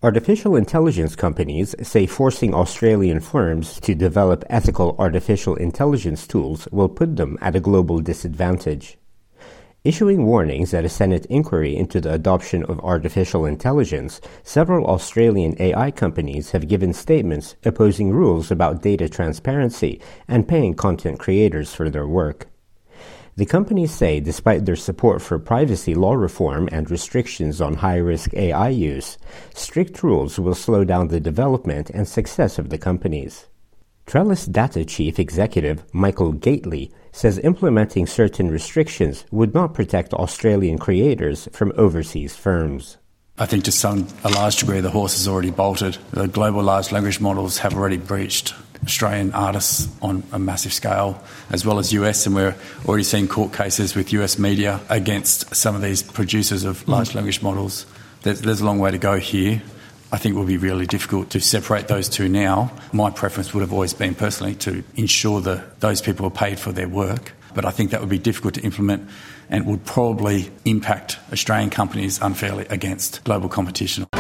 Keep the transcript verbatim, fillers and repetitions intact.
Artificial intelligence companies say forcing Australian firms to develop ethical artificial intelligence tools will put them at a global disadvantage. Issuing warnings at a Senate inquiry into the adoption of artificial intelligence, several Australian A I companies have given statements opposing rules about data transparency and paying content creators for their work. The companies say despite their support for privacy law reform and restrictions on high-risk A I use, strict rules will slow down the development and success of the companies. Trellis Data Chief Executive Michael Gately says implementing certain restrictions would not protect Australian creators from overseas firms. I think to some a large degree the horse has already bolted. The global large language models have already breached Australian artists on a massive scale, as well as U S, and we're already seeing court cases with U S media against some of these producers of large language models. There's, there's a long way to go here. I think it will be really difficult to separate those two now. My preference would have always been personally to ensure that those people are paid for their work, but I think that would be difficult to implement and would probably impact Australian companies unfairly against global competition.